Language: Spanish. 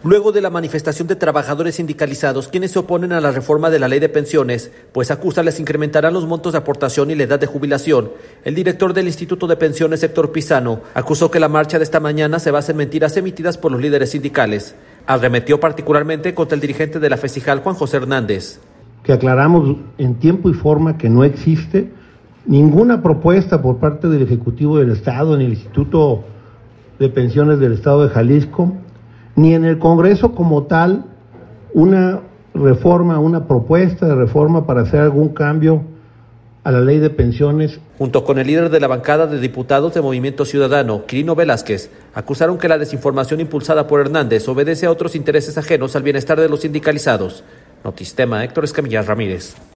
Luego de la manifestación de trabajadores sindicalizados, quienes se oponen a la reforma de la ley de pensiones, pues acusan les incrementarán los montos de aportación y la edad de jubilación, el director del Instituto de Pensiones, Héctor Pizano, acusó que la marcha de esta mañana se basa en mentiras emitidas por los líderes sindicales. Arremetió particularmente contra el dirigente de la FESIJAL, Juan José Hernández. Que aclaramos en tiempo y forma que no existe ninguna propuesta por parte del Ejecutivo del Estado, en el Instituto de Pensiones del Estado de Jalisco, ni en el Congreso como tal, una propuesta de reforma para hacer algún cambio a la ley de pensiones. Junto con el líder de la bancada de diputados de Movimiento Ciudadano, Quirino Velázquez, acusaron que la desinformación impulsada por Hernández obedece a otros intereses ajenos al bienestar de los sindicalizados. Notistema, Héctor Escamilla Ramírez.